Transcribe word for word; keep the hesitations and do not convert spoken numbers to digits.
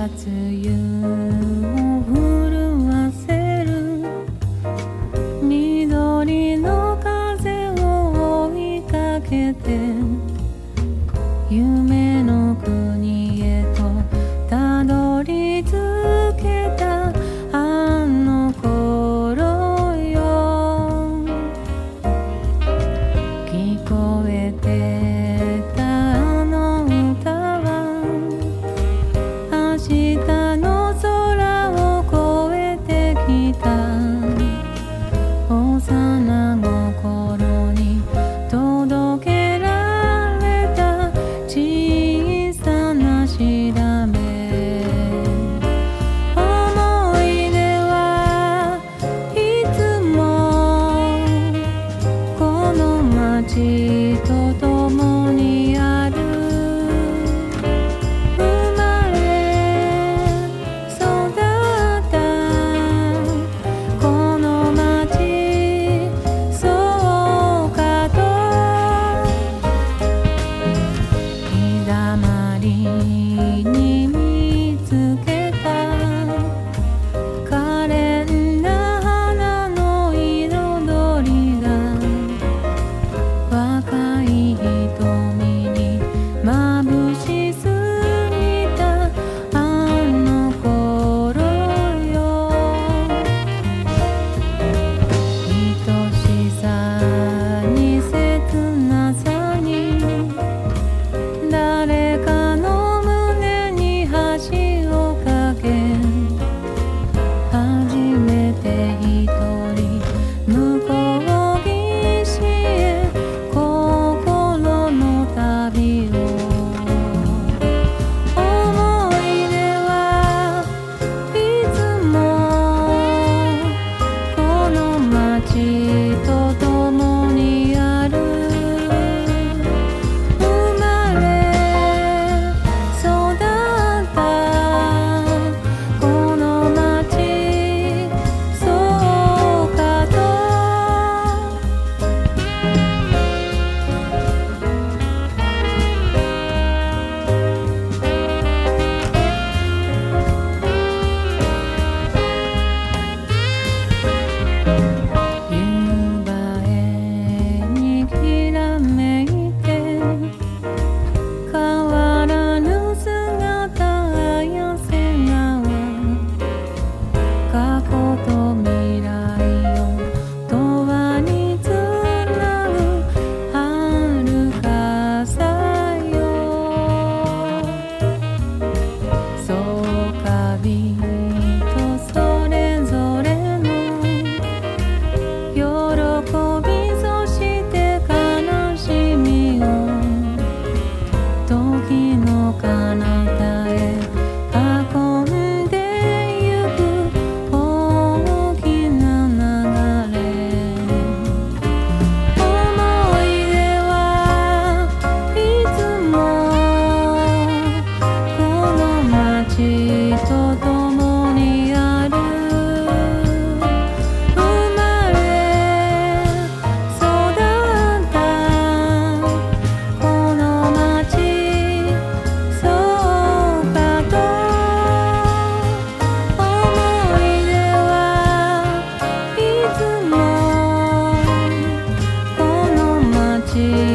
夏湯を震わせる緑の風を追いかけて夢の国へとたどり着けたあの頃よ。聞こえてたあの歌は明日の空を越えてきた。幼心に届けられた小さなしだめ。思い出はいつもこの街と共にある。生まれ育ったこの街、そうかと日だまりに見つけた可憐な花の彩りが若い瞳に眩しすぎたあの頃よ。愛しさに切なさに誰かの胸に橋を架け初めて一人向こう岸へ心の旅を。思い出はいつもこの街と共にある。生まれ育ったこの街、そうかと夕映えにきらめいて変わらぬ姿綾瀬川。過去と未来を永遠につなぐ遥かさよ。そうかびとそれぞれの喜びそして悲しみを時の彼方へ運んでゆく大きな流れ。思い出はいつもこの街と共にある。生まれ育ったこの街、そうかと思い出はいつもこの街